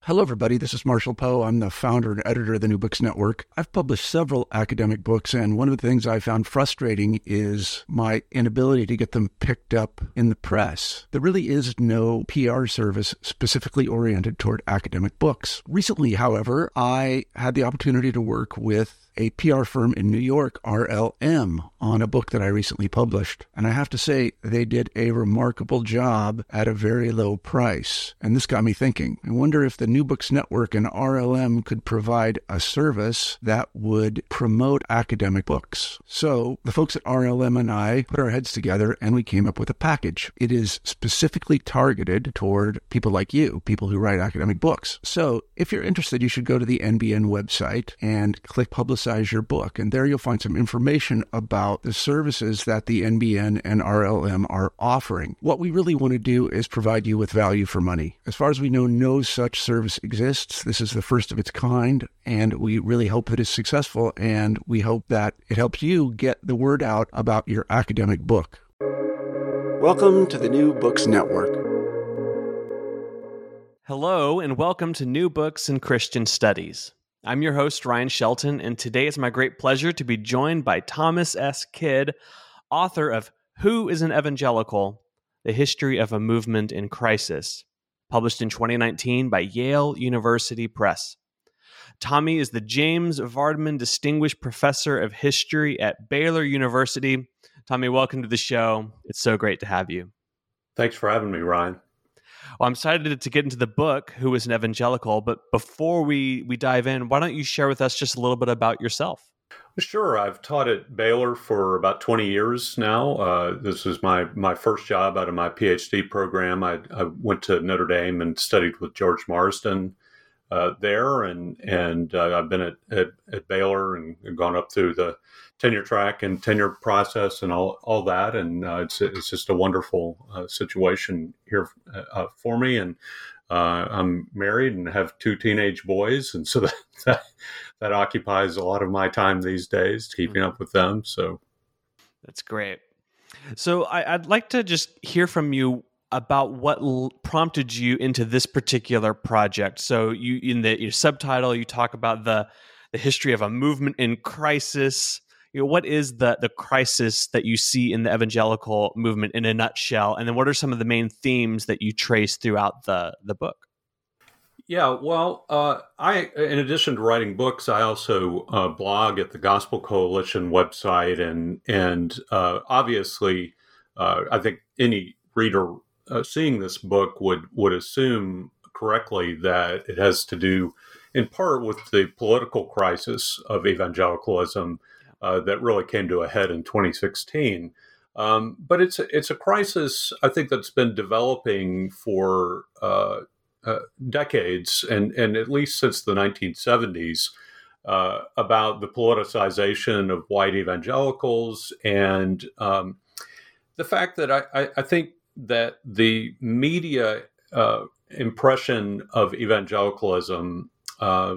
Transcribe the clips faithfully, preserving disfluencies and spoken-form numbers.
Hello, everybody. This is Marshall Poe. I'm the founder and editor of the New Books Network. I've published several academic books, and one of the things I found frustrating is my inability to get them picked up in the press. There really is no P R service specifically oriented toward academic books. Recently, however, I had the opportunity to work with a P R firm in New York, R L M, on a book that I recently published. And I have to say, they did a remarkable job at a very low price. And this got me thinking. I wonder if the New Books Network and R L M could provide a service that would promote academic books. So the folks at R L M and I put our heads together and we came up with a package. It is specifically targeted toward people like you, people who write academic books. So if you're interested, you should go to the N B N website and click Publicize your book. And there you'll find some information about the services that the N B N and R L M are offering. What we really want to do is provide you with value for money. As far as we know, no such service exists. This is the first of its kind, and we really hope that it's successful, and we hope that it helps you get the word out about your academic book. Welcome to the New Books Network. Hello, and welcome to New Books in Christian Studies. I'm your host, Ryan Shelton, and today it's my great pleasure to be joined by Thomas S. Kidd, author of Who is an Evangelical? The History of a Movement in Crisis, published in twenty nineteen by Yale University Press. Tommy is the James Vardman Distinguished Professor of History at Baylor University. Tommy, welcome to the show. It's so great to have you. Thanks for having me, Ryan. Well, I'm excited to get into the book, Who is an Evangelical? But before we, we dive in, why don't you share with us just a little bit about yourself? Sure. I've taught at Baylor for about twenty years now. Uh, this was my, my first job out of my PhD program. I, I went to Notre Dame and studied with George Marsden uh, there, and and uh, I've been at, at, at Baylor and gone up through the tenure track and tenure process and all all that, and uh, it's it's just a wonderful uh, situation here uh, for me. And uh, I'm married and have two teenage boys, and so that, that that occupies a lot of my time these days, keeping up with them. So that's great. So I, I'd like to just hear from you about what l- prompted you into this particular project. So you in the your subtitle, you talk about the the history of a movement in crisis. You know, what is the the crisis that you see in the evangelical movement in a nutshell? And then what are some of the main themes that you trace throughout the, the book? Yeah, well, uh, I, in addition to writing books, I also uh, blog at the Gospel Coalition website. And, and uh, obviously, uh, I think any reader uh, seeing this book would, would assume correctly that it has to do in part with the political crisis of evangelicalism Uh, that really came to a head in twenty sixteen. Um, but it's a, it's a crisis, I think, that's been developing for uh, uh, decades, and, and at least since the nineteen seventies, uh, about the politicization of white evangelicals, and um, the fact that I, I, I think that the media uh, impression of evangelicalism uh,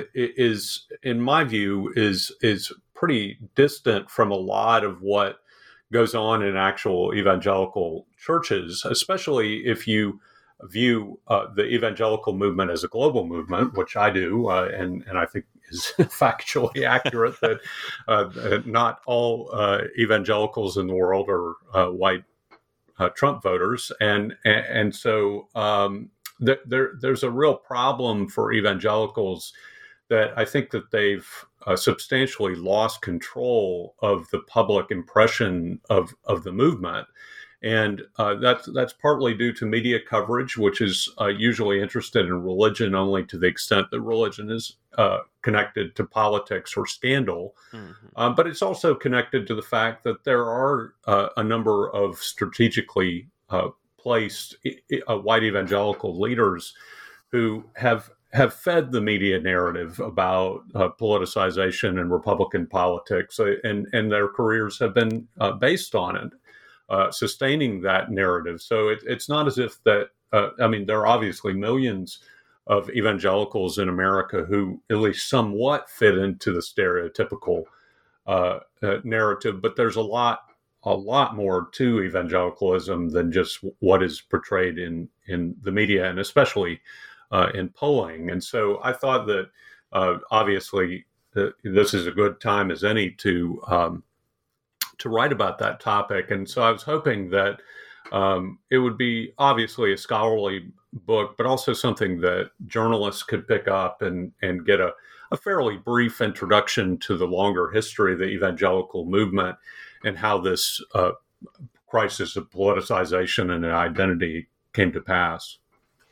is, in my view, is is pretty distant from a lot of what goes on in actual evangelical churches, especially if you view uh, the evangelical movement as a global movement, which I do, uh, and, and I think is factually accurate that uh, not all uh, evangelicals in the world are uh, white uh, Trump voters. And, and, and so um, th- there, there's a real problem for evangelicals that I think that they've uh, substantially lost control of the public impression of, of the movement. And uh, that's, that's partly due to media coverage, which is uh, usually interested in religion only to the extent that religion is uh, connected to politics or scandal. Mm-hmm. Um, but it's also connected to the fact that there are uh, a number of strategically uh, placed uh, white evangelical leaders who have have fed the media narrative about uh, politicization and Republican politics, uh, and, and their careers have been uh, based on it, uh, sustaining that narrative. So it, it's not as if that, uh, I mean, there are obviously millions of evangelicals in America who at least somewhat fit into the stereotypical uh, uh, narrative, but there's a lot, a lot more to evangelicalism than just what is portrayed in, in the media, and especially uh, in polling. And so I thought that uh, obviously uh, this is a good time as any to um, to write about that topic. And so I was hoping that um, it would be obviously a scholarly book, but also something that journalists could pick up and, and get a, a fairly brief introduction to the longer history of the evangelical movement and how this uh, crisis of politicization and identity came to pass.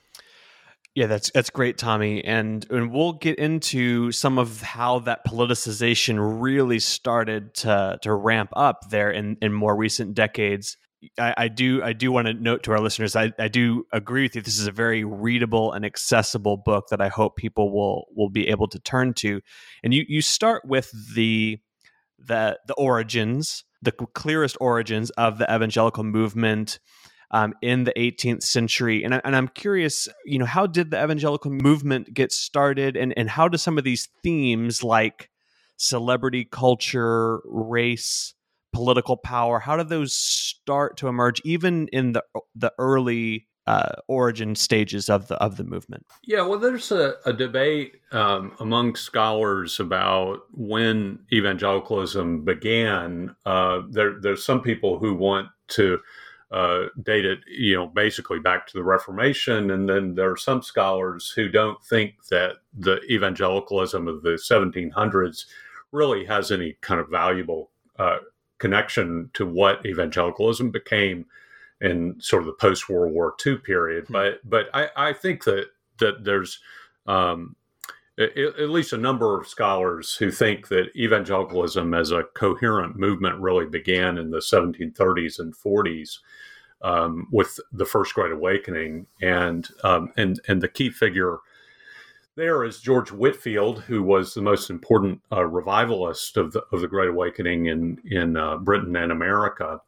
Yeah, that's that's great, Tommy, and and we'll get into some of how that politicization really started to to ramp up there in, in more recent decades. I, I do I do want to note to our listeners, I, I do agree with you. This is a very readable and accessible book that I hope people will will be able to turn to. And you you start with the the the origins, the clearest origins of the evangelical movement Um, in the eighteenth century. And, I, and I'm curious, you know, how did the evangelical movement get started? And, and how do some of these themes like celebrity culture, race, political power, how do those start to emerge even in the the early uh, origin stages of the of the movement? Yeah, well, there's a, a debate um, among scholars about when evangelicalism began. Uh, there, there's some people who want to Uh, dated, you know, basically back to the Reformation. And then there are some scholars who don't think that the evangelicalism of the seventeen hundreds really has any kind of valuable uh, connection to what evangelicalism became in sort of the post-World War Two period. Mm-hmm. But but I, I think that that there's um, at, at least a number of scholars who think that evangelicalism as a coherent movement really began in the seventeen thirties and forties um, with the First Great Awakening. And, um, and, and the key figure there is George Whitefield, who was the most important uh, revivalist of the, of the Great Awakening in, in uh, Britain and America.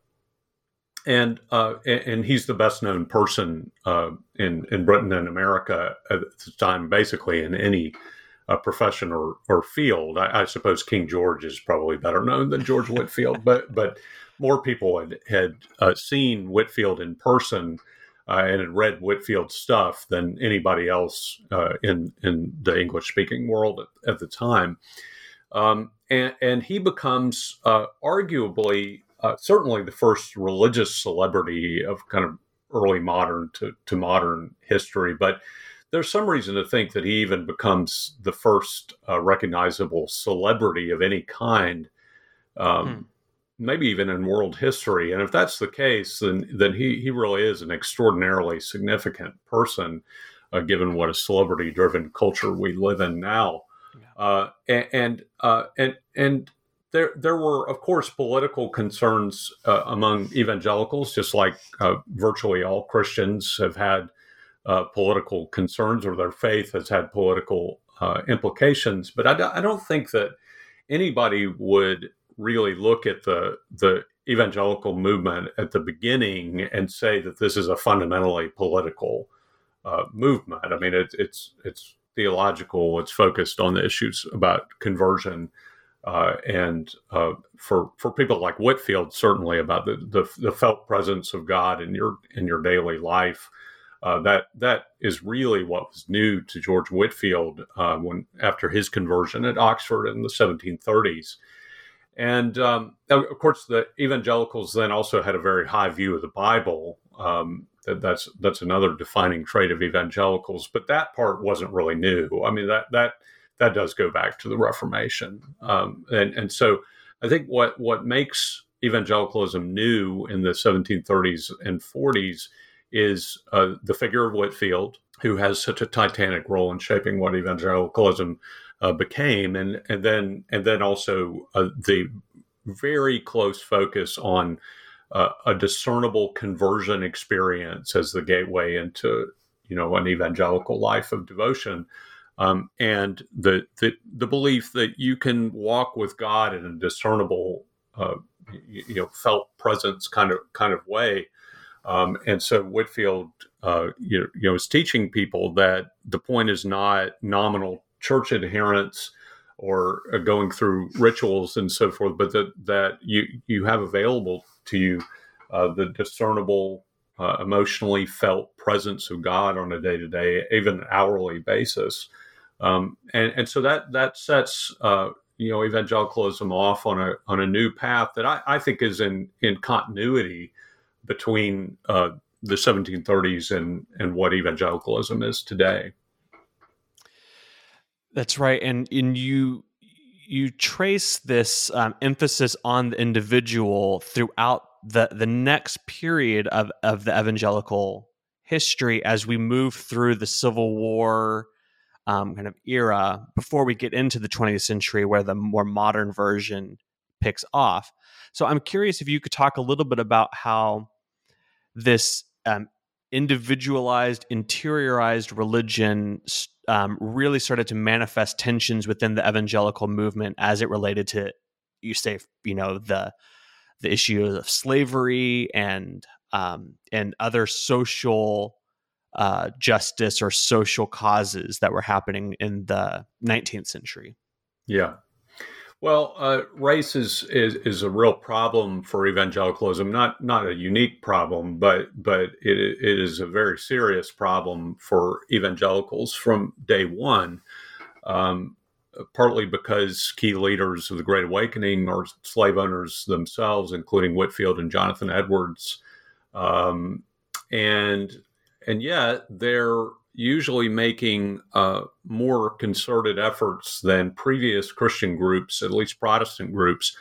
And, uh, and he's the best known person uh, in, in Britain and America at the time, basically in any a profession or, or field. I, I suppose King George is probably better known than George Whitefield, but but more people had, had uh, seen Whitefield in person uh, and had read Whitefield's stuff than anybody else uh, in, in the English-speaking world at, at the time. Um, and, and he becomes uh, arguably, uh, certainly the first religious celebrity of kind of early modern to, to modern history, but there's some reason to think that he even becomes the first uh, recognizable celebrity of any kind, um, hmm. maybe even in world history. And if that's the case, then then he, he really is an extraordinarily significant person, uh, given what a celebrity-driven culture we live in now. Yeah. Uh, and and, uh, and and there there were, of course, political concerns uh, among evangelicals, just like uh, virtually all Christians have had Uh, political concerns, or their faith has had political uh, implications. But I, d- I don't think that anybody would really look at the the evangelical movement at the beginning and say that this is a fundamentally political uh, movement. I mean, it, it's it's theological. It's focused on the issues about conversion, uh, and uh, for for people like Whitefield, certainly about the, the the felt presence of God in your in your daily life. Uh, that that is really what was new to George Whitefield uh, when after his conversion at Oxford in the seventeen thirties. And um, of course, the evangelicals then also had a very high view of the Bible. Um, that, that's that's another defining trait of evangelicals. But that part wasn't really new. I mean, that that that does go back to the Reformation. Um, and and so I think what what makes evangelicalism new in the seventeen thirties and forties is uh, the figure of Whitefield, who has such a titanic role in shaping what evangelicalism uh, became, and and then and then also uh, the very close focus on uh, a discernible conversion experience as the gateway into, you know, an evangelical life of devotion, um, and the, the the belief that you can walk with God in a discernible, uh, you, you know, felt presence kind of kind of way. Um, and so Whitefield, uh, you, you know, is teaching people that the point is not nominal church adherence or uh, going through rituals and so forth, but that that you you have available to you uh, the discernible uh, emotionally felt presence of God on a day-to-day, even hourly basis. Um, and, and so that that sets uh, you know evangelicalism off on a on a new path that I, I think is in in continuity between uh, the seventeen thirties and and what evangelicalism is today. That's right, and and you you trace this um, emphasis on the individual throughout the the next period of of the evangelical history as we move through the Civil War um, kind of era before we get into the twentieth century, where the more modern version picks off. So I'm curious if you could talk a little bit about how this um, individualized, interiorized religion um, really started to manifest tensions within the evangelical movement as it related to, you say, you know, the the issue of slavery and um, and other social uh, justice or social causes that were happening in the nineteenth century. Yeah. Well, uh, race is, is is a real problem for evangelicalism. Not not a unique problem, but but it it is a very serious problem for evangelicals from day one. Um, partly because key leaders of the Great Awakening are slave owners themselves, including Whitefield and Jonathan Edwards, um, and and yet they're usually making uh, more concerted efforts than previous Christian groups, at least Protestant groups,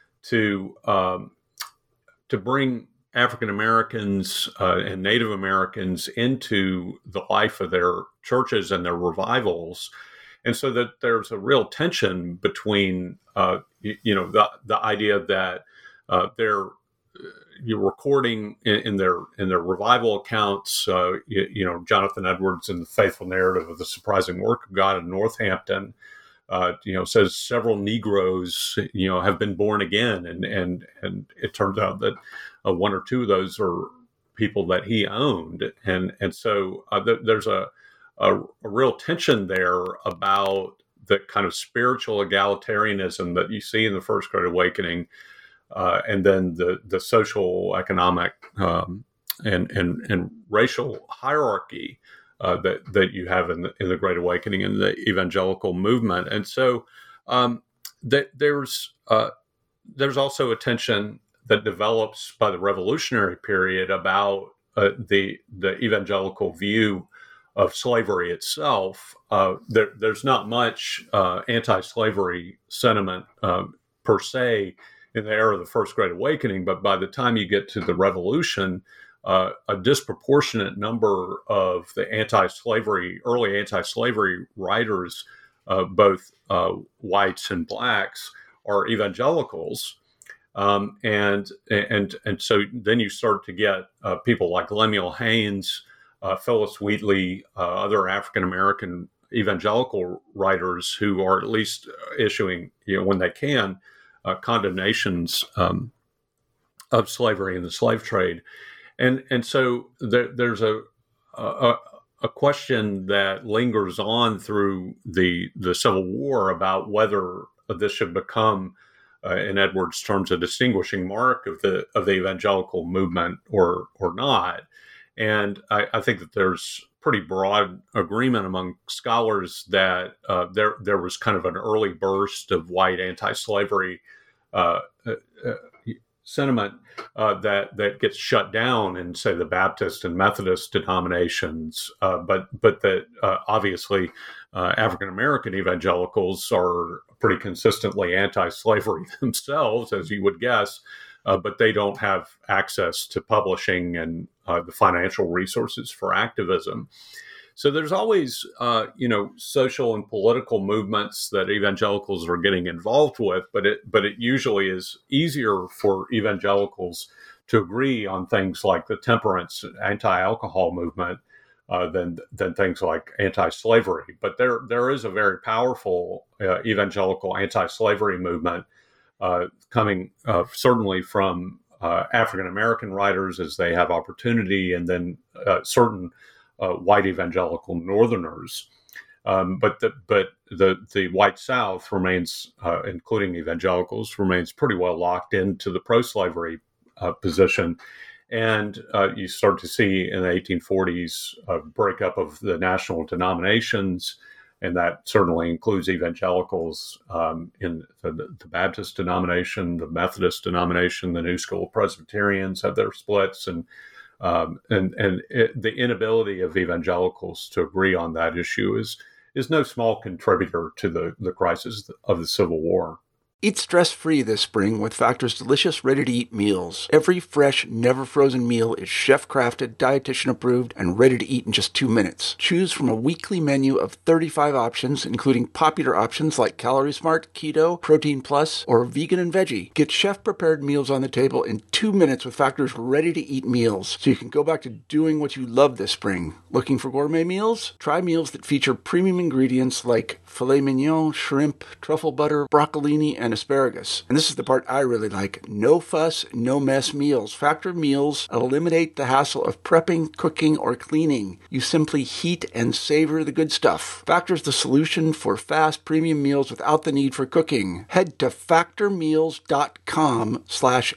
to um, to bring African Americans uh, and Native Americans into the life of their churches and their revivals, and so that there's a real tension between uh, you, you know the the idea that uh, they're you're recording in, in their in their revival accounts, uh, you, you know, Jonathan Edwards in the Faithful Narrative of the Surprising Work of God in Northampton, uh, you know, says several Negroes, you know, have been born again, and and and it turns out that uh, one or two of those are people that he owned, and and so uh, th- there's a, a a real tension there about the kind of spiritual egalitarianism that you see in the First Great Awakening. Uh, and then the the social, economic, um, and and and racial hierarchy uh, that that you have in the in the Great Awakening and the evangelical movement, and so um, that there's uh, there's also a tension that develops by the Revolutionary period about uh, the the evangelical view of slavery itself. Uh, there, there's not much uh, anti-slavery sentiment uh, per se in the era of the First Great Awakening, but by the time you get to the Revolution, uh, a disproportionate number of the anti-slavery, early anti-slavery writers, uh, both uh, whites and blacks, are evangelicals, um, and and and so then you start to get uh, people like Lemuel Haynes, uh, Phyllis Wheatley, uh, other African American evangelical writers who are at least issuing, you know, when they can, Uh, condemnations um, of slavery and the slave trade, and and so there, there's a, a a question that lingers on through the the Civil War about whether this should become, uh, in Edwards' terms, a distinguishing mark of the of the evangelical movement or or not. And I, I think that there's pretty broad agreement among scholars that uh, there there was kind of an early burst of white anti-slavery uh, uh, sentiment uh, that that gets shut down in, say, the Baptist and Methodist denominations, uh, but but that uh, obviously uh, African American evangelicals are pretty consistently anti-slavery themselves, as you would guess. Uh, but they don't have access to publishing and uh, the financial resources for activism. So there's always, uh, you know, social and political movements that evangelicals are getting involved with, but it but it usually is easier for evangelicals to agree on things like the temperance, anti-alcohol movement uh, than than things like anti-slavery. But there there is a very powerful uh, evangelical anti-slavery movement Uh, coming uh, certainly from uh, African American writers as they have opportunity, and then uh, certain uh, white evangelical Northerners. Um, but the but the the white South remains, uh, including evangelicals, remains pretty well locked into the pro-slavery uh, position, And uh, you start to see in the eighteen forties a breakup of the national denominations, and that certainly includes evangelicals um, in the, the Baptist denomination, the Methodist denomination, the New School Presbyterians have their splits, and um, and and it, the inability of evangelicals to agree on that issue is is no small contributor to the, the crisis of the Civil War. Eat stress-free this spring with Factor's delicious, ready-to-eat meals. Every fresh, never-frozen meal is chef-crafted, dietitian-approved, and ready to eat in just two minutes. Choose from a weekly menu of thirty-five options, including popular options like Calorie Smart, Keto, Protein Plus, or Vegan and Veggie. Get chef-prepared meals on the table in two minutes with Factor's ready-to-eat meals, so you can go back to doing what you love this spring. Looking for gourmet meals? Try meals that feature premium ingredients like filet mignon, shrimp, truffle butter, broccolini, and asparagus. And this is the part I really like. No fuss, no mess meals. Factor meals eliminate the hassle of prepping, cooking, or cleaning. You simply heat and savor the good stuff. Factor's the solution for fast premium meals without the need for cooking. Head to factormeals.com slash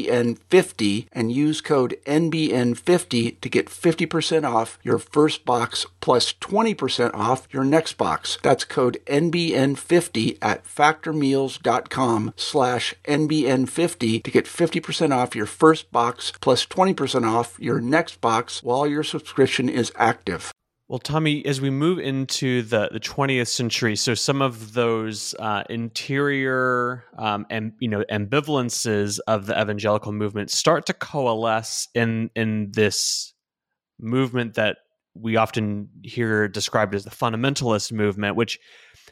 NBN50 and use code N B N fifty to get fifty percent off your first box plus twenty percent off your next box. That's code N B N fifty at factormeals.com slash N B N fifty to get fifty percent off your first box plus twenty percent off your next box while your subscription is active. Well, Tommy, as we move into the, the twentieth century, so some of those uh, interior um, and you know ambivalences of the evangelical movement start to coalesce in in this movement that we often hear described as the fundamentalist movement, which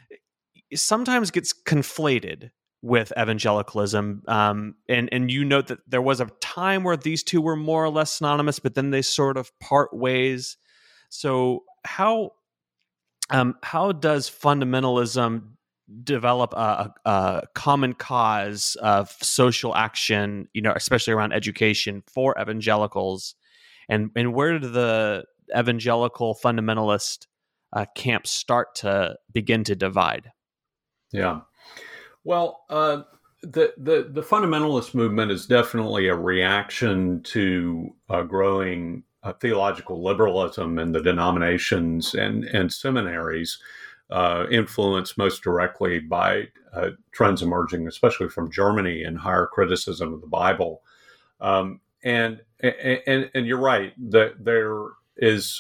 sometimes gets conflated with evangelicalism. Um, and, and you note that there was a time where these two were more or less synonymous, but then they sort of part ways. So how um, how does fundamentalism develop a, a common cause of social action, you know, especially around education for evangelicals? And, and where do the evangelical fundamentalist uh, camps start to begin to divide? Yeah. Well, uh, the, the the fundamentalist movement is definitely a reaction to uh, growing uh, theological liberalism in the denominations and, and seminaries, uh, influenced most directly by uh, trends emerging, especially from Germany, and higher criticism of the Bible. Um, and, and and you're right that there is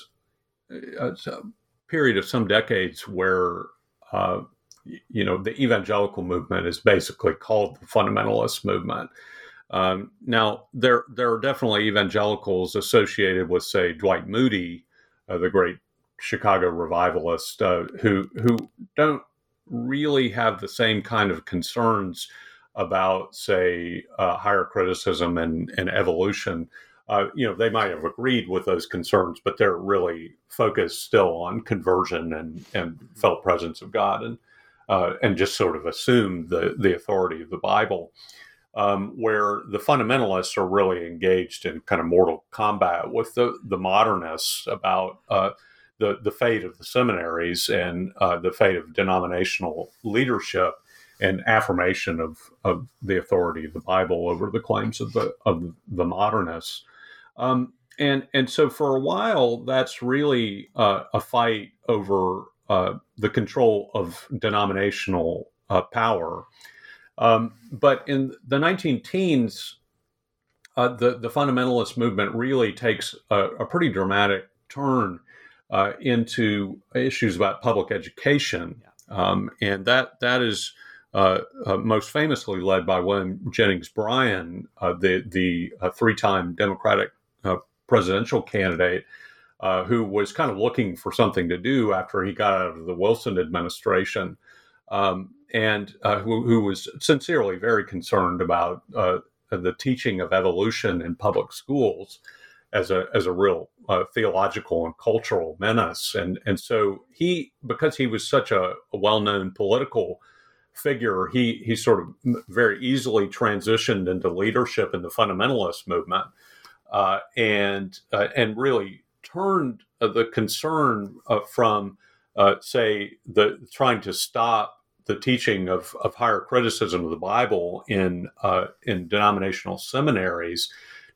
a period of some decades where uh, you know, the evangelical movement is basically called the fundamentalist movement. Um, now, there there are definitely evangelicals associated with, say, Dwight Moody, uh, the great Chicago revivalist, uh, who who don't really have the same kind of concerns about, say, uh, higher criticism and, and evolution. Uh, you know, they might have agreed with those concerns, but they're really focused still on conversion and, and felt presence of God, and Uh, and just sort of assume the, the authority of the Bible, um, where the fundamentalists are really engaged in kind of mortal combat with the, the modernists about uh, the, the fate of the seminaries and uh, the fate of denominational leadership and affirmation of, of the authority of the Bible over the claims of the of the modernists. Um, and, and so for a while, that's really uh, a fight over Uh, the control of denominational uh, power. Um, but in the nineteen teens, uh, the, the fundamentalist movement really takes a, a pretty dramatic turn uh, into issues about public education. Um, and that that is uh, uh, most famously led by William Jennings Bryan, uh, the, the uh, three-time Democratic uh, presidential candidate, Uh, who was kind of looking for something to do after he got out of the Wilson administration, um, and uh, who, who was sincerely very concerned about uh, the teaching of evolution in public schools as a as a real uh, theological and cultural menace. And and so he, because he was such a, a well-known political figure, he he sort of very easily transitioned into leadership in the fundamentalist movement, uh, and uh, and really turned uh, the concern uh, from, uh, say, the trying to stop the teaching of, of higher criticism of the Bible in uh, in denominational seminaries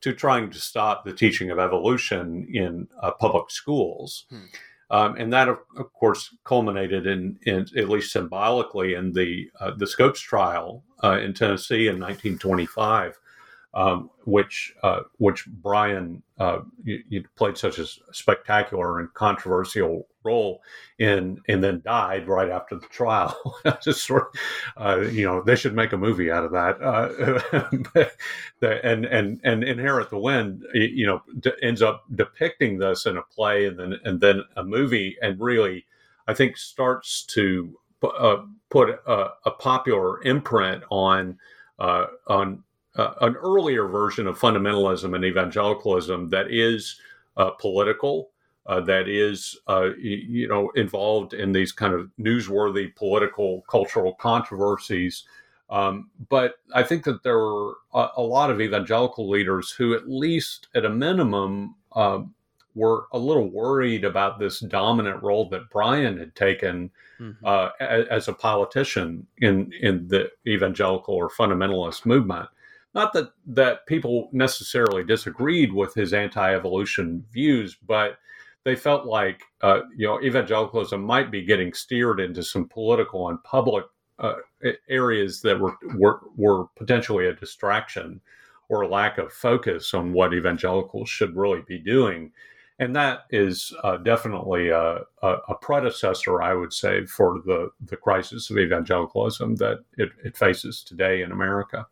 to trying to stop the teaching of evolution in uh, public schools. Hmm. Um, and that, of, of course, culminated in, in, at least symbolically, in the uh, the Scopes trial uh, in Tennessee in nineteen twenty-five, um, which uh, which Bryan uh, you, you played such a spectacular and controversial role in, and then died right after the trial. Just sort of, uh, you know, they should make a movie out of that. Uh, the, and and and Inherit the Wind, you know, d- ends up depicting this in a play, and then and then a movie, and really, I think, starts to uh, put a, a popular imprint on uh, on uh, an earlier version of fundamentalism and evangelicalism that is uh, political. Uh, that is, uh, you, you know, involved in these kind of newsworthy political, cultural controversies. Um, but I think that there were a, a lot of evangelical leaders who, at least at a minimum, uh, were a little worried about this dominant role that Bryan had taken mm-hmm. uh, as, as a politician in, in the evangelical or fundamentalist movement. Not that, that people necessarily disagreed with his anti-evolution views, but they felt like, uh, you know, evangelicalism might be getting steered into some political and public uh, areas that were, were were potentially a distraction or a lack of focus on what evangelicals should really be doing. And that is uh, definitely a, a, a predecessor, I would say, for the, the crisis of evangelicalism that it, it faces today in America.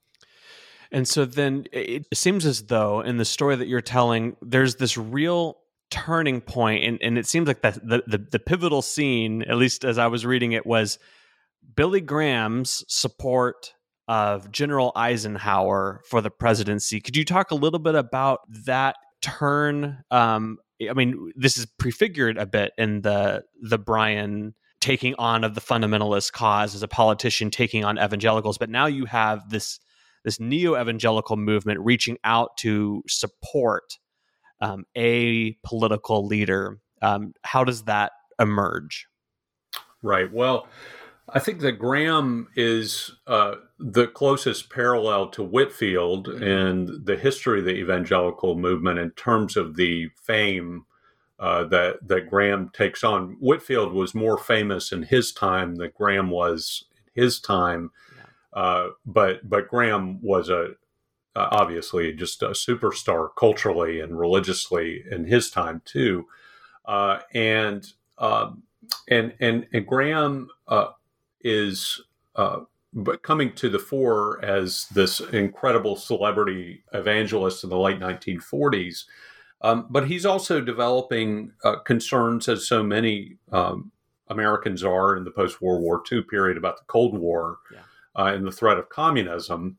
And so then it seems as though in the story that you're telling, there's this real turning point, and, and it seems like that the, the the pivotal scene, at least as I was reading it, was Billy Graham's support of General Eisenhower for the presidency. Could you talk a little bit about that turn? Um, I mean, this is prefigured a bit in the the Bryan taking on of the fundamentalist cause as a politician taking on evangelicals, but now you have this this neo-evangelical movement reaching out to support Um, a political leader. Um, how does that emerge? Right. Well, I think that Graham is uh, the closest parallel to Whitefield in the history of the evangelical movement in terms of the fame uh, that that Graham takes on. Whitefield was more famous in his time than Graham was in his time, yeah. uh, but but Graham was a Uh, obviously just a superstar culturally and religiously in his time too, uh, and, um, and and and Graham uh, is uh, but coming to the fore as this incredible celebrity evangelist in the late nineteen forties, um, but he's also developing uh, concerns, as so many um, Americans are in the post-World War Two period, about the Cold War yeah. uh, and the threat of communism.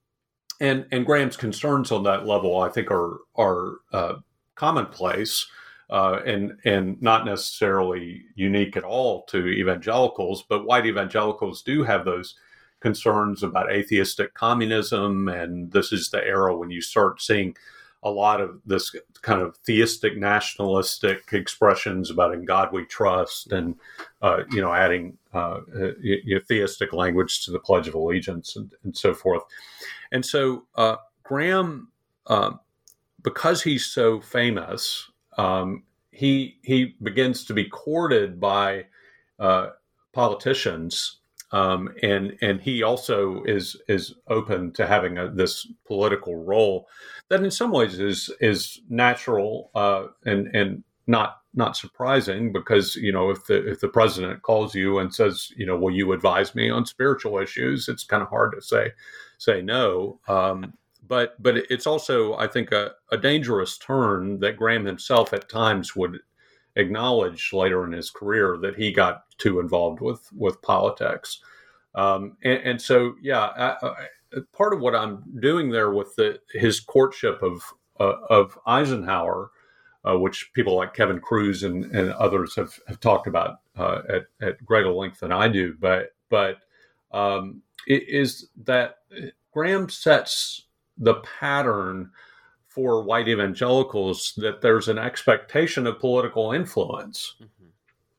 And and Graham's concerns on that level, I think, are are uh, commonplace uh, and and not necessarily unique at all to evangelicals. But white evangelicals do have those concerns about atheistic communism, and this is the era when you start seeing a lot of this kind of theistic, nationalistic expressions about "in God we trust," and uh, you know, adding uh, you know, theistic language to the Pledge of Allegiance and, and so forth. And so uh, Graham, uh, because he's so famous, um, he he begins to be courted by uh, politicians, um, and and he also is is open to having a, this political role that, in some ways, is is natural uh, and and not not surprising, because you know if the if the president calls you and says, you know, will you advise me on spiritual issues, it's kind of hard to say. say no. Um, but but it's also, I think, a, a dangerous turn that Graham himself at times would acknowledge later in his career, that he got too involved with, with politics. Um, and, and so, yeah, I, I, part of what I'm doing there with the, his courtship of uh, of Eisenhower, uh, which people like Kevin Cruz and, and others have, have talked about uh, at, at greater length than I do, but but um, it is that Graham sets the pattern for white evangelicals that there's an expectation of political influence. Mm-hmm.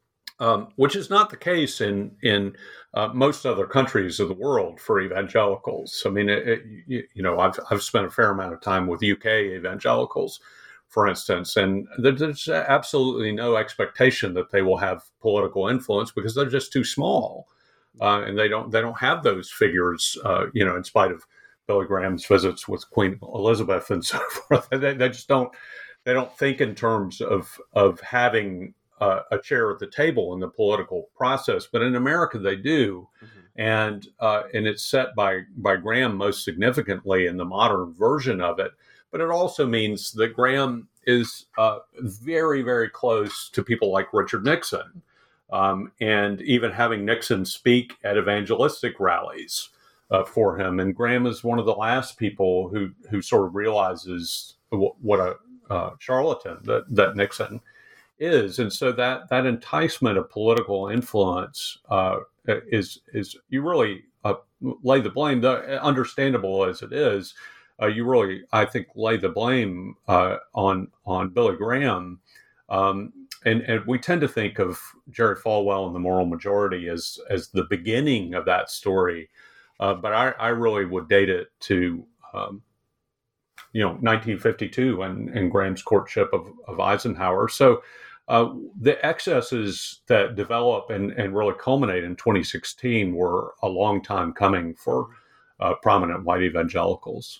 um, which is not the case in in uh, most other countries of the world for evangelicals. I mean, it, it, you, you know, I've I've spent a fair amount of time with U K evangelicals, for instance, and there's absolutely no expectation that they will have political influence because they're just too small, uh, and they don't they don't have those figures. Uh, you know, in spite of Billy Graham's visits with Queen Elizabeth and so forth, they, they just don't they don't think in terms of of having uh, a chair at the table in the political process. But in America, they do, mm-hmm. and uh, and it's set by by Graham most significantly in the modern version of it. But it also means that Graham is uh, very, very close to people like Richard Nixon, um, and even having Nixon speak at evangelistic rallies uh, for him. And Graham is one of the last people who who sort of realizes w- what a uh, charlatan that, that Nixon is. And so that that enticement of political influence uh, is is you really uh, lay the blame, the, understandable as it is. Uh, you really, I think, lay the blame uh, on on Billy Graham, um, and and we tend to think of Jerry Falwell and the Moral Majority as as the beginning of that story, uh, but I, I really would date it to um, you know nineteen fifty-two and, and Graham's courtship of, of Eisenhower. So uh, the excesses that develop and, and really culminate in twenty sixteen were a long time coming for uh, prominent white evangelicals.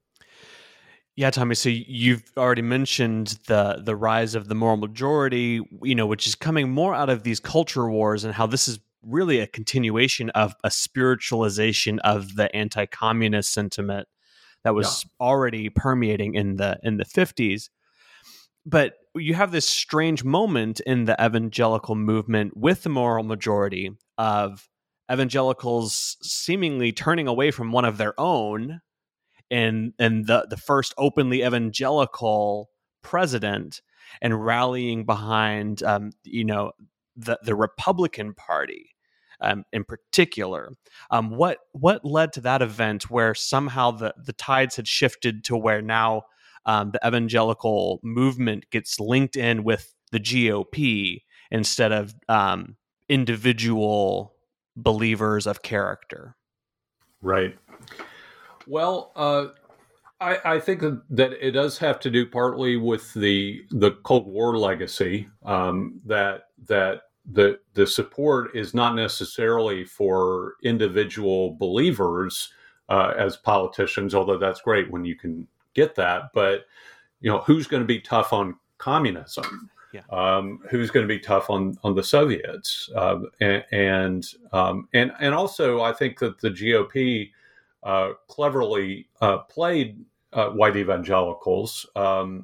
Yeah, Tommy. So you've already mentioned the the rise of the moral majority, you know, which is coming more out of these culture wars, and how this is really a continuation of a spiritualization of the anti-communist sentiment that was yeah. already permeating in the in the fifties. But you have this strange moment in the evangelical movement with the moral majority of evangelicals seemingly turning away from one of their own. And and the, the first openly evangelical president, and rallying behind um, you know the the Republican Party um, in particular. Um, what what led to that event where somehow the, the tides had shifted to where now um, the evangelical movement gets linked in with the G O P instead of um, individual believers of character? Right. Well, uh, I, I think that it does have to do partly with the the Cold War legacy, um, that that the the support is not necessarily for individual believers uh, as politicians, although that's great when you can get that. But you know, who's going to be tough on communism? Yeah. Um, who's going to be tough on on the Soviets? Uh, and and, um, and and also, I think that the G O P Uh, cleverly uh, played uh, white evangelicals, um,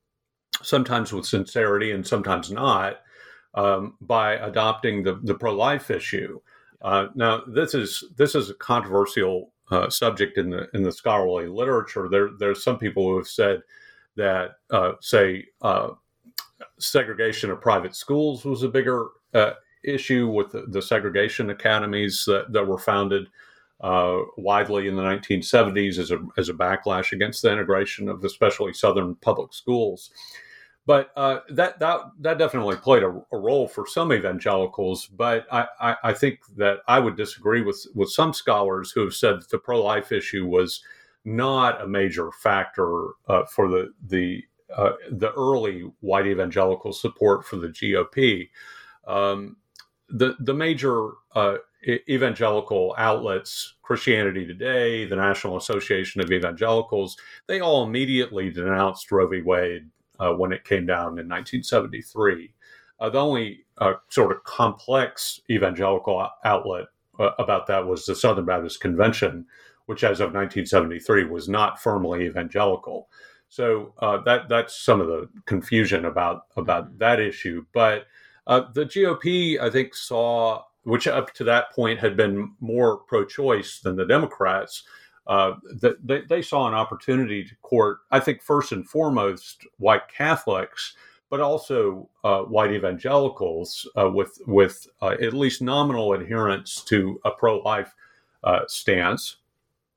sometimes with sincerity and sometimes not, um, by adopting the, the pro-life issue. Uh, now, this is this is a controversial uh, subject in the in the scholarly literature. There, there's some people who have said that, uh, say, uh, segregation of private schools was a bigger uh, issue with the, the segregation academies that, that were founded Uh, widely in the nineteen seventies as a as a backlash against the integration of especially Southern public schools. But uh, that that that definitely played a, a role for some evangelicals. But I, I, I think that I would disagree with, with some scholars who have said that the pro-life issue was not a major factor uh, for the the uh, the early white evangelical support for the G O P. Um, the the major uh, evangelical outlets, Christianity Today, the National Association of Evangelicals, they all immediately denounced Roe v. Wade uh, when it came down in nineteen seventy-three. Uh, the only uh, sort of complex evangelical outlet uh, about that was the Southern Baptist Convention, which as of nineteen seventy-three was not firmly evangelical. So uh, that that's some of the confusion about, about that issue. But uh, the G O P, I think, saw, which up to that point had been more pro-choice than the Democrats, uh, that they, they saw an opportunity to court, I think, first and foremost, white Catholics, but also uh, white evangelicals uh, with with uh, at least nominal adherence to a pro-life uh, stance.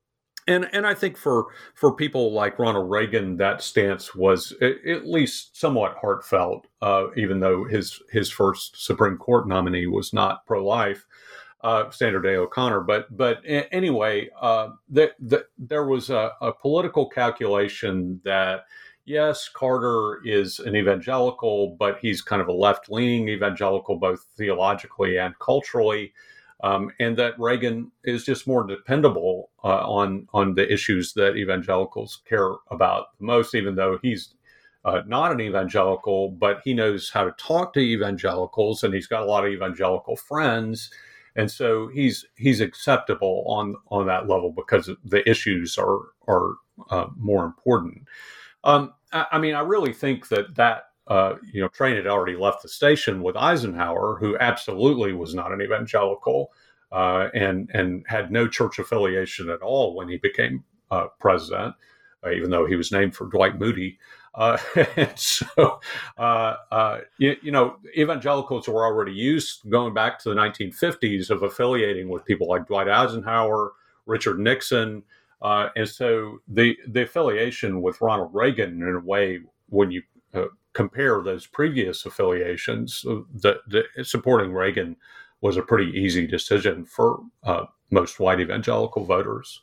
And and I think for for people like Ronald Reagan, that stance was at least somewhat heartfelt, uh, even though his his first Supreme Court nominee was not pro-life, uh, Sandra Day O'Connor. But but anyway, uh, the, the, there was a, a political calculation that, yes, Carter is an evangelical, but he's kind of a left-leaning evangelical, both theologically and culturally. Um, and that Reagan is just more dependable uh, on on the issues that evangelicals care about the most, even though he's uh, not an evangelical, but he knows how to talk to evangelicals, and he's got a lot of evangelical friends, and so he's he's acceptable on on that level because the issues are are uh, more important. Um, I, I mean, I really think that that. Uh, you know, train had already left the station with Eisenhower, who absolutely was not an evangelical uh, and and had no church affiliation at all when he became uh, president, uh, even though he was named for Dwight Moody. Uh, and so, uh, uh, you, you know, evangelicals were already used, going back to the nineteen fifties, of affiliating with people like Dwight Eisenhower, Richard Nixon. Uh, and so the, the affiliation with Ronald Reagan, in a way, when you uh, compare those previous affiliations, the, the supporting Reagan was a pretty easy decision for uh, most white evangelical voters.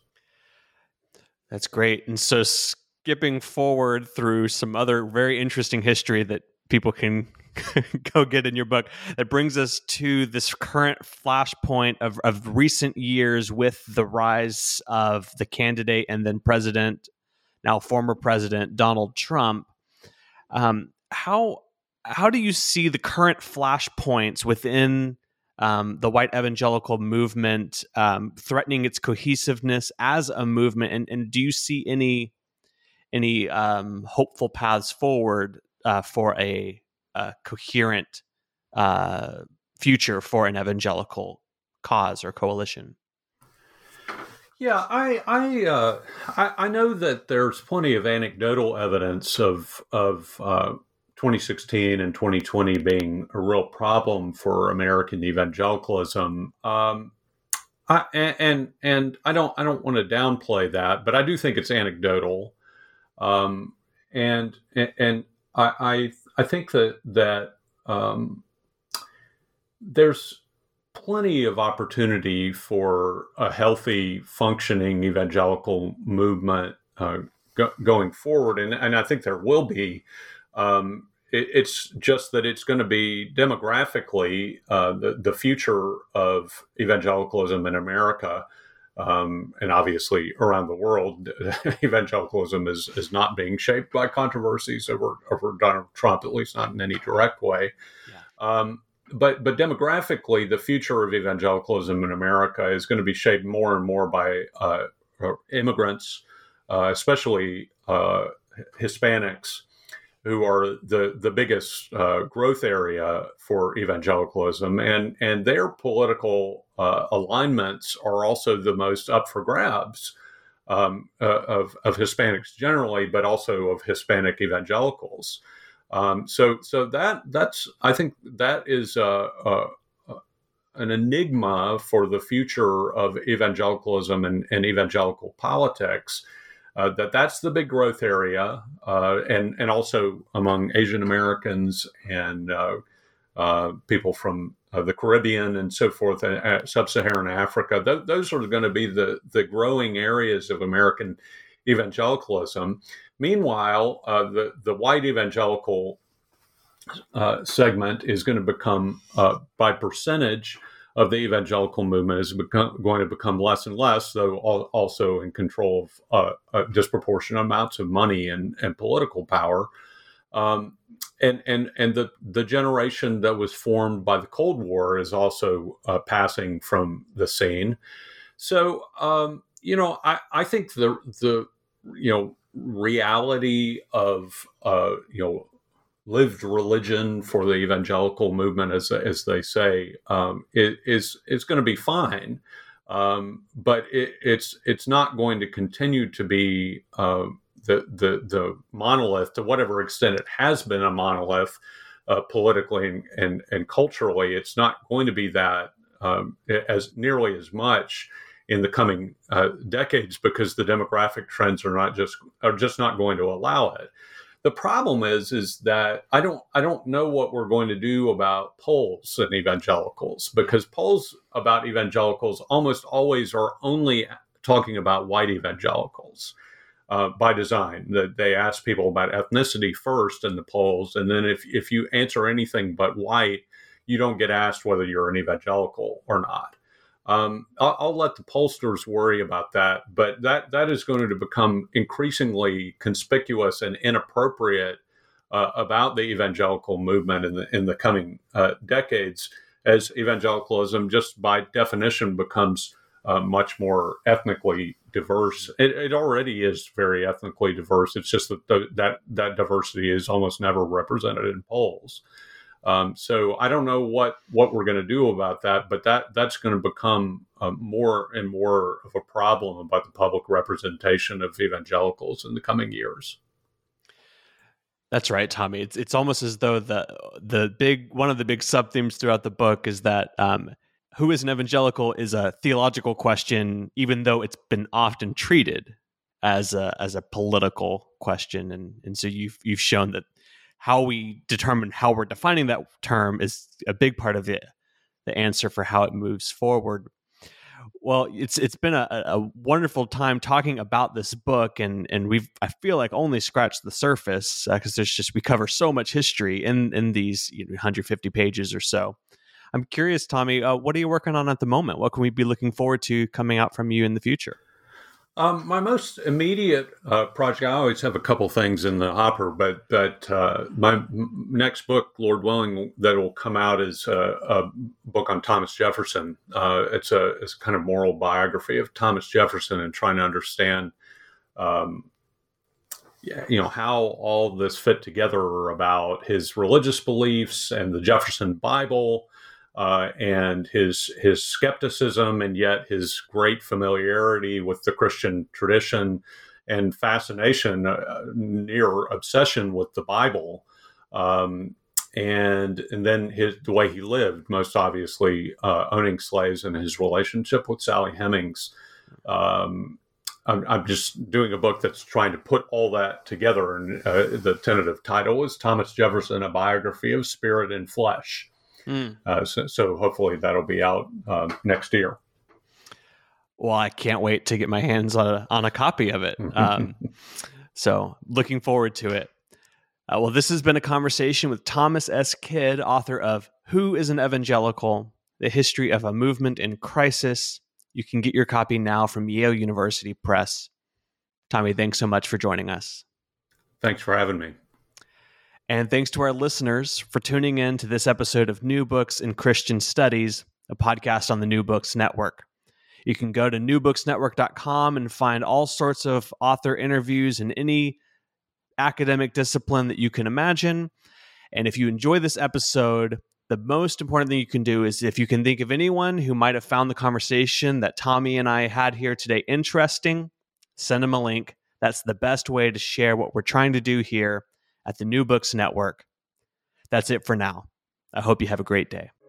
That's great. And so skipping forward through some other very interesting history that people can go get in your book, that brings us to this current flashpoint of, of recent years with the rise of the candidate and then president, now former president, Donald Trump. Um, how how do you see the current flashpoints within um, the white evangelical movement um, threatening its cohesiveness as a movement, and, and do you see any any um, hopeful paths forward uh, for a, a coherent uh, future for an evangelical cause or coalition? Yeah, I I, uh, I I know that there's plenty of anecdotal evidence of of uh, twenty sixteen and twenty twenty being a real problem for American evangelicalism. Um, I, and and I don't I don't want to downplay that, but I do think it's anecdotal. Um, and and I I, I think that that um, there's plenty of opportunity for a healthy, functioning evangelical movement uh, go- going forward, and and I think there will be. Um, it, it's just that it's going to be demographically uh, the the future of evangelicalism in America. Um, and obviously around the world, evangelicalism is, is not being shaped by controversies over, over Donald Trump, at least not in any direct way. Yeah. Um, but but demographically, the future of evangelicalism in America is going to be shaped more and more by uh, immigrants, uh, especially uh, Hispanics, who are the the biggest uh, growth area for evangelicalism, and and their political uh, alignments are also the most up for grabs um, uh, of of Hispanics generally, but also of Hispanic evangelicals. Um, so so that that's I think that is uh, uh, an enigma for the future of evangelicalism and, and evangelical politics. Uh, that that's the big growth area, uh, and and also among Asian Americans and uh, uh, people from uh, the Caribbean and so forth, uh, sub-Saharan Africa. Th- those are going to be the the growing areas of American evangelicalism. Meanwhile, uh, the the white evangelical uh, segment is going to become, uh, by percentage of the evangelical movement, is become, going to become less and less, though also in control of uh, uh, disproportionate amounts of money and, and political power. Um, and and and the, the generation that was formed by the Cold War is also uh, passing from the scene. So, um, you know, I, I think the, the, you know, reality of, uh, you know, lived religion for the evangelical movement, as as they say, um, it, is is going to be fine, um, but it, it's it's not going to continue to be uh, the the the monolith to whatever extent it has been a monolith uh, politically and, and and culturally. It's not going to be that um, as nearly as much in the coming uh, decades because the demographic trends are not just are just not going to allow it. The problem is is that I don't I don't know what we're going to do about polls and evangelicals, because polls about evangelicals almost always are only talking about white evangelicals uh, by design. That they ask people about ethnicity first in the polls, and then if if you answer anything but white, you don't get asked whether you're an evangelical or not. Um, I'll, I'll let the pollsters worry about that, but that that is going to become increasingly conspicuous and inappropriate uh, about the evangelical movement in the in the coming uh, decades, as evangelicalism just by definition becomes uh, much more ethnically diverse. It, it already is very ethnically diverse. It's just that the, that that diversity is almost never represented in polls. Um, so I don't know what, what we're going to do about that, but that that's going to become uh, more and more of a problem about the public representation of evangelicals in the coming years. That's right, Tommy. It's it's almost as though the the big one of the big sub themes throughout the book is that um, who is an evangelical is a theological question, even though it's been often treated as a as a political question, and and so you've you've shown that how we determine how we're defining that term is a big part of the the answer for how it moves forward. Well, it's it's been a, a wonderful time talking about this book, and and we've I feel like only scratched the surface because uh, there's just we cover so much history in in these you know, one hundred fifty pages or so. I'm curious, Tommy, uh, what are you working on at the moment? What can we be looking forward to coming out from you in the future? Um, my most immediate uh, project, I always have a couple things in the hopper, but but uh, my m- next book, Lord willing, that will come out is a, a book on Thomas Jefferson. Uh, it's a it's a kind of moral biography of Thomas Jefferson and trying to understand, um, yeah, you know, how all this fit together about his religious beliefs and the Jefferson Bible. Uh, and his his skepticism, and yet his great familiarity with the Christian tradition and fascination, uh, near obsession with the Bible, um, and and then his the way he lived, most obviously uh, owning slaves, and his relationship with Sally Hemings. Um, I'm, I'm just doing a book that's trying to put all that together, and uh, the tentative title is Thomas Jefferson: A Biography of Spirit and Flesh. Mm. Uh, so, so hopefully that'll be out uh, next year. Well, I can't wait to get my hands on a, on a copy of it. Um, so looking forward to it. Uh, well, this has been a conversation with Thomas S. Kidd, author of Who is an Evangelical? The History of a Movement in Crisis. You can get your copy now from Yale University Press. Tommy, thanks so much for joining us. Thanks for having me. And thanks to our listeners for tuning in to this episode of New Books in Christian Studies, a podcast on the New Books Network. You can go to new books network dot com and find all sorts of author interviews in any academic discipline that you can imagine. And if you enjoy this episode, the most important thing you can do is if you can think of anyone who might have found the conversation that Tommy and I had here today interesting, send them a link. That's the best way to share what we're trying to do here at the New Books Network. That's it for now. I hope you have a great day.